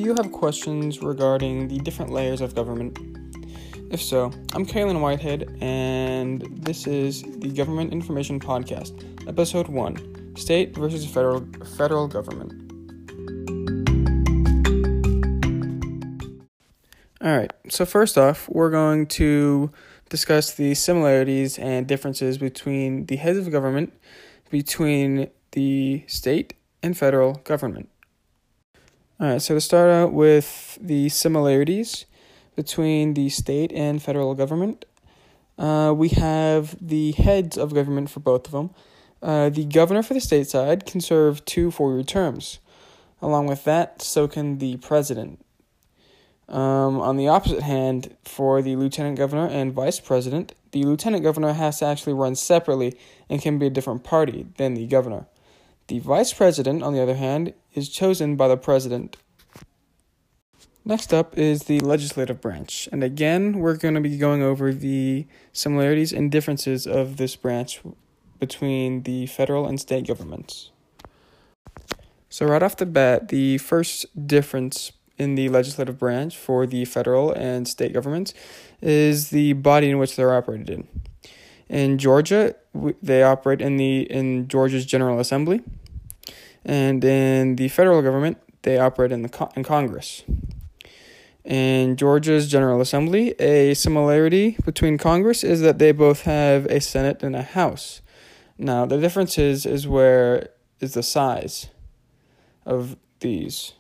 you have questions regarding the different layers of government? If so, I'm Kaylin Whitehead, and this is the Government Information Podcast, Episode 1, State versus Federal Government. Alright, so first off, we're going to discuss the similarities and differences between the heads of government between the state and federal government. Alright, so to start out with the similarities between the state and federal government, we have the heads of government for both of them. The governor for the state side can serve 2 4-year terms. Along with that, so can the president. On the opposite hand, for the lieutenant governor and vice president, the lieutenant governor has to actually run separately and can be a different party than the governor. The vice president, on the other hand, is chosen by the president. Next up is the legislative branch, and again, we're going to be going over the similarities and differences of this branch between the federal and state governments. So right off the bat, the first difference in the legislative branch for the federal and state governments is the body in which they're operated in. In Georgia, they operate in Georgia's General Assembly, and in the federal government, they operate in Congress. In Georgia's General Assembly, a similarity between Congress is that they both have a Senate and a House. Now, the difference is the size of these.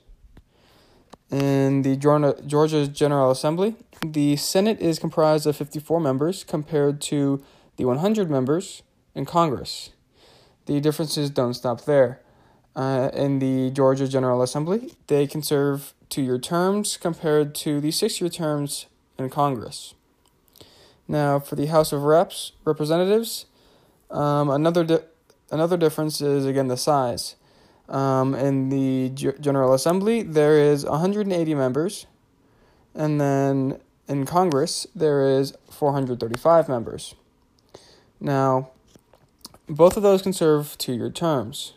In the Georgia's General Assembly, the Senate is comprised of 54 members compared to the 100 members in Congress. The differences don't stop there. In the Georgia General Assembly, they can serve 2-year terms compared to the 6-year terms in Congress. Now, for the House of Representatives, another difference is, again, the size. In the General Assembly, there is 180 members, and then in Congress, there is 435 members. Now, both of those can serve 2-year terms.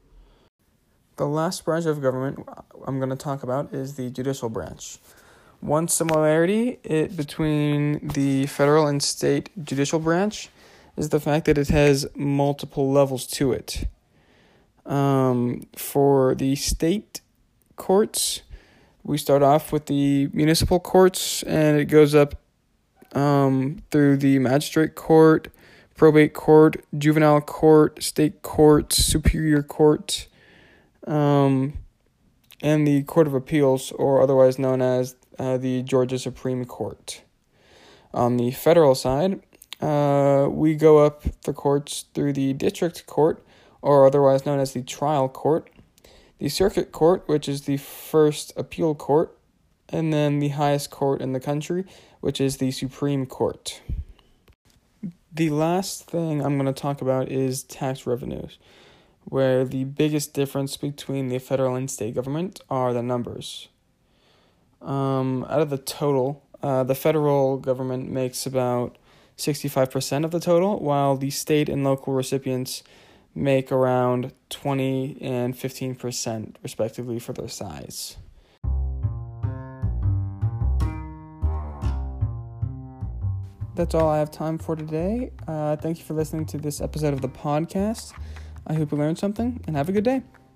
The last branch of government I'm going to talk about is the judicial branch. One similarity between the federal and state judicial branch is the fact that it has multiple levels to it. For the state courts, we start off with the municipal courts, and it goes up through the magistrate court, probate court, juvenile court, state court, superior court, and the Court of Appeals, or otherwise known as the Georgia Supreme Court. On the federal side, we go up the courts through the district court, or otherwise known as the trial court, the circuit court, which is the first appeal court, and then the highest court in the country, which is the Supreme Court. The last thing I'm going to talk about is tax revenues, where the biggest difference between the federal and state government are the numbers. Out of the total, the federal government makes about 65% of the total, while the state and local recipients make around 20 and 15% respectively for their size. That's all I have time for today. Thank you for listening to this episode of the podcast. I hope you learned something, and have a good day.